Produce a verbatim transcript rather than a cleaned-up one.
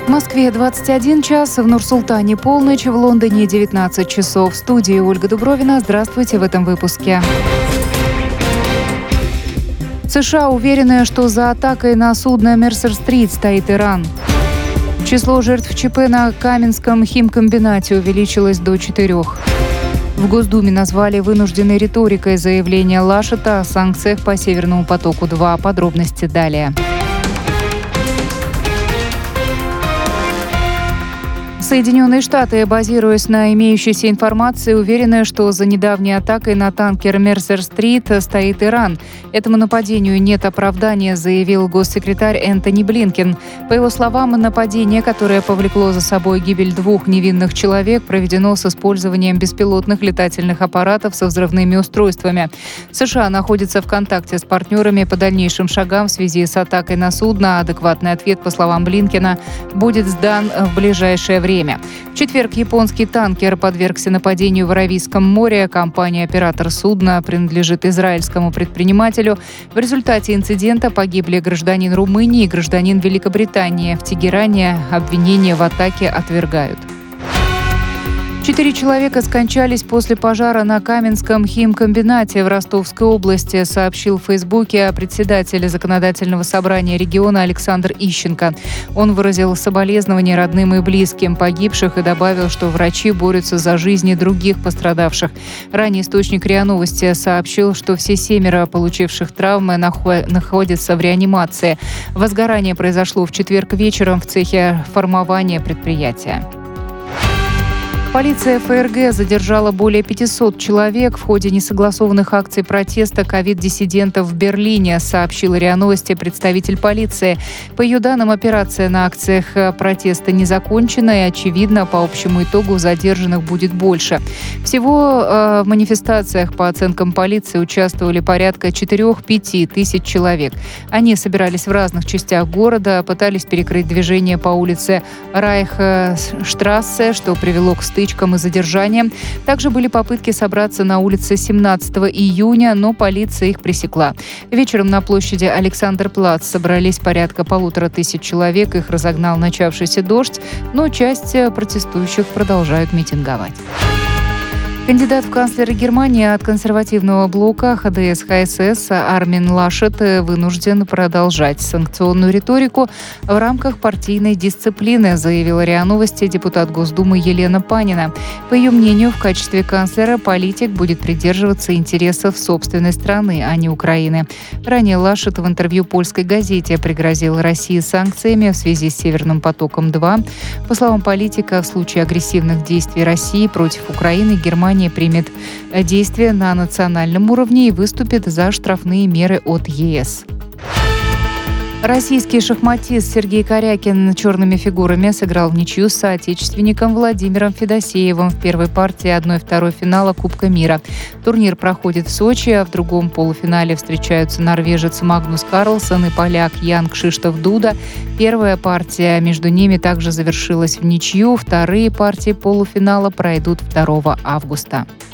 В Москве двадцать один час, в Нур-Султане полночь, в Лондоне девятнадцать часов. В студии Ольга Дубровина. Здравствуйте в этом выпуске. США уверены, что за атакой на судно Мерсер-стрит стоит Иран. Число жертв ЧП на Каменском химкомбинате увеличилось до четырех. В Госдуме назвали вынужденной риторикой заявление Лашета о санкциях по Северному потоку-два. Подробности далее. Соединенные Штаты, базируясь на имеющейся информации, уверены, что за недавней атакой на танкер Мерсер-стрит стоит Иран. Этому нападению нет оправдания, заявил госсекретарь Энтони Блинкен. По его словам, нападение, которое повлекло за собой гибель двух невинных человек, проведено с использованием беспилотных летательных аппаратов со взрывными устройствами. США находятся в контакте с партнерами по дальнейшим шагам в связи с атакой на судно. Адекватный ответ, по словам Блинкена, будет сдан в ближайшее время. В четверг японский танкер подвергся нападению в Аравийском море. Компания-оператор судна принадлежит израильскому предпринимателю. В результате инцидента погибли гражданин Румынии и гражданин Великобритании. В Тегеране обвинения в атаке отвергают. Четыре человека скончались после пожара на Каменском химкомбинате в Ростовской области, сообщил в Фейсбуке председатель Законодательного собрания региона Александр Ищенко. Он выразил соболезнования родным и близким погибших и добавил, что врачи борются за жизни других пострадавших. Ранее источник РИА Новости сообщил, что все семеро получивших травмы находятся в реанимации. Возгорание произошло в четверг вечером в цехе формования предприятия. Полиция ФРГ задержала более пятисот человек в ходе несогласованных акций протеста ковид-диссидентов в Берлине, сообщил РИА Новости представитель полиции. По ее данным, операция на акциях протеста не закончена, и, очевидно, по общему итогу задержанных будет больше. Всего э, в манифестациях, по оценкам полиции, участвовали порядка четыре-пять тысяч человек. Они собирались в разных частях города, пытались перекрыть движение по улице Райхштрассе, что привело к стычкам и задержаниям. Также были попытки собраться на улице семнадцатого июня, но полиция их пресекла. Вечером на площади Александр-Плац собрались порядка полутора тысяч человек. Их разогнал начавшийся дождь, но часть протестующих продолжают митинговать. Кандидат в канцлеры Германии от консервативного блока ХДС-ХСС Армин Лашет вынужден продолжать санкционную риторику в рамках партийной дисциплины, заявила РИА Новости депутат Госдумы Елена Панина. По ее мнению, в качестве канцлера политик будет придерживаться интересов собственной страны, а не Украины. Ранее Лашет в интервью польской газете пригрозил России санкциями в связи с Северным потоком-два. По словам политика, в случае агрессивных действий России против Украины Германия примет действия на национальном уровне и выступит за штрафные меры от ЕС. Российский шахматист Сергей Корякин черными фигурами сыграл в ничью с соотечественником Владимиром Федосеевым в первой партии одна-второй финала Кубка мира. Турнир проходит в Сочи, а в другом полуфинале встречаются норвежец Магнус Карлсон и поляк Ян Кшиштоф Дуда. Первая партия между ними также завершилась в ничью. Вторые партии полуфинала пройдут второго августа.